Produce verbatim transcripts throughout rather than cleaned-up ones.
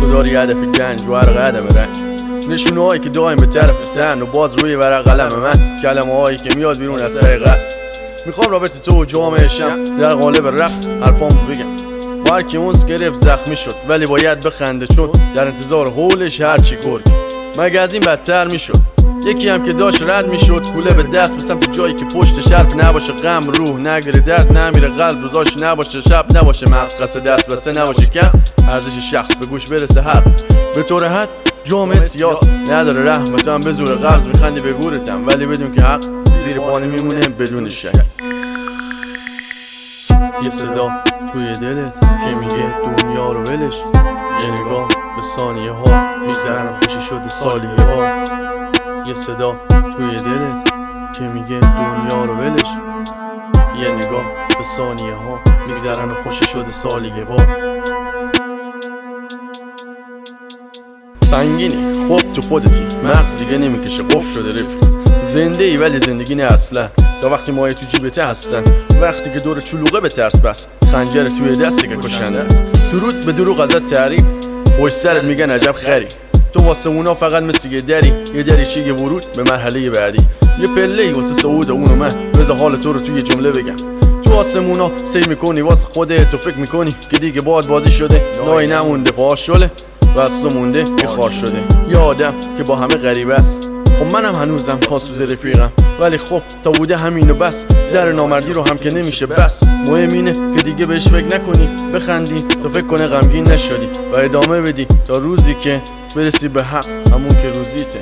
داری هدف گنج و هر قدم رنج، نشونه هایی که دایم به طرف تن و باز روی ورق قلم من، کلمه هایی که میاد بیرون از حقیقت. میخوام رابطه تو و جامعهشم در قالب رپ حرفامو بگم. با هر کی اونس گرفت زخمی شد ولی باید بخنده، چون در انتظار حولش هرچی گرگ مگه از این بدتر میشد. یکی هم که داشت رد میشد کوله به دست به سمت جایی که پشت حرف نباشه، غم روح نگیره، درد نمیره، قلب روزاش نباشه، شب نباشه، مغز قصد دست وسه نباشه، کم ارزش شخص به گوش برسه حرف. به طور حد جامعه سیاس نداره رحمت، هم به زور قبض میخندی به گورتم، ولی بدون که حق زیر پانی میمونه بدون شک. یه صدا توی دلت که میگه دنیا رو ولش، یه نگاه به ثانیه ها میگذرن خوشی شده سالیه ها. یه صدا توی دلت که میگه دنیا رو ولش، یه نگاه به ثانیه ها میگذرن خوشی شده سالیه ها. سنگینی خب تو خودتی، مغز دیگه نمیکشه، قفل شده رفیق. زنده ای ولی زندگی نه اصلا، تا وقتی مایه تو جیبته هستن، وقتی که دور چلوغه به ترس بس، خنجر توی دستی که کشنده است. درود به دروغ ازت تعریف، پشت سرت میگن عجب خری، تو واسه اونا فقط مثل یه دری، یه دریچه یه ورود به مرحله بعدی، یه پله‌ای واسه صعود اونو من. بذار حال تو رو توی جمله بگم، تو آسمونا سیر میکنی واسه خودت، تو فکر میکنی که دیگه باد بازی شده، نایی نمونده پاهاش شله و از تو مونده که خار شده. یه آدم که با همه غریبه است، خب منم هنوزم پاسوز رفیقم، ولی خب تا بوده همینو بس، در نامردی رو هم که نمیشه بس. مهم اینه که دیگه بهش فکر نکنی، بخندی تا فکر کنه غمگین نشدی و ادامه بدی تا روزی که برسی به حق، همون که روزیته.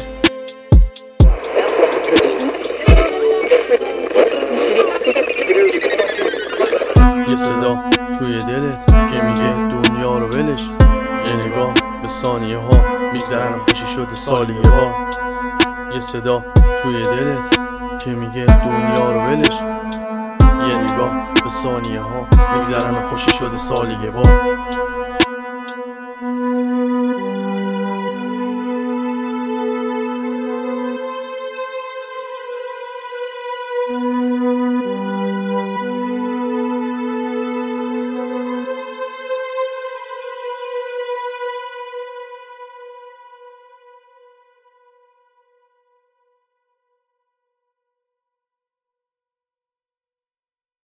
یه صدا توی دلت که میگه دنیا رو ولش، یه نگاه به ثانیه ها میگذرن خوشی شده سالیه ها. یه صدا توی دلت که میگه دنیا رو ولش، یه نگاه به ثانیه ها میگذرن خوشی شده سالیه ها.